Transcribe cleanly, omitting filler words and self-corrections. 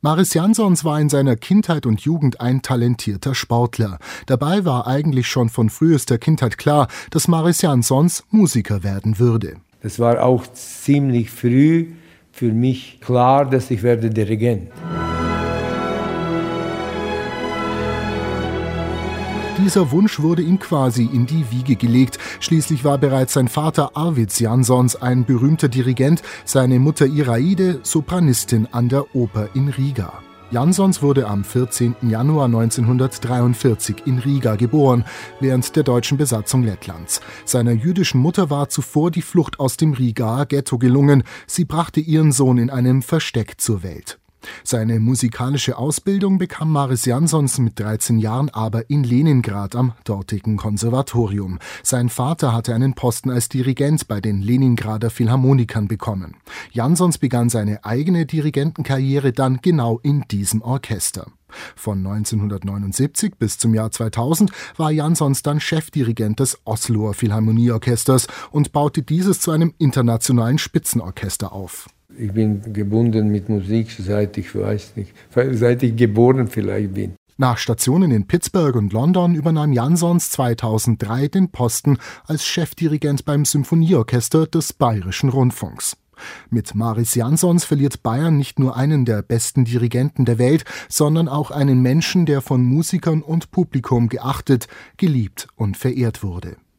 Mariss Jansons war in seiner Kindheit und Jugend ein talentierter Sportler. Dabei war eigentlich schon von frühester Kindheit klar, dass Mariss Jansons Musiker werden würde. Es war auch ziemlich früh für mich klar, dass ich werde Dirigent. Dieser Wunsch wurde ihm quasi in die Wiege gelegt. Schließlich war bereits sein Vater Arvids Jansons ein berühmter Dirigent, seine Mutter Iraide Sopranistin an der Oper in Riga. Jansons wurde am 14. Januar 1943 in Riga geboren, während der deutschen Besatzung Lettlands. Seiner jüdischen Mutter war zuvor die Flucht aus dem Rigaer Ghetto gelungen. Sie brachte ihren Sohn in einem Versteck zur Welt. Seine musikalische Ausbildung bekam Mariss Jansons mit 13 Jahren aber in Leningrad am dortigen Konservatorium. Sein Vater hatte einen Posten als Dirigent bei den Leningrader Philharmonikern bekommen. Jansons begann seine eigene Dirigentenkarriere dann genau in diesem Orchester. Von 1979 bis zum Jahr 2000 war Jansons dann Chefdirigent des Osloer Philharmonieorchesters und baute dieses zu einem internationalen Spitzenorchester auf. Ich bin gebunden mit Musik, seit ich geboren vielleicht bin. Nach Stationen in Pittsburgh und London übernahm Jansons 2003 den Posten als Chefdirigent beim Symphonieorchester des Bayerischen Rundfunks. Mit Mariss Jansons verliert Bayern nicht nur einen der besten Dirigenten der Welt, sondern auch einen Menschen, der von Musikern und Publikum geachtet, geliebt und verehrt wurde.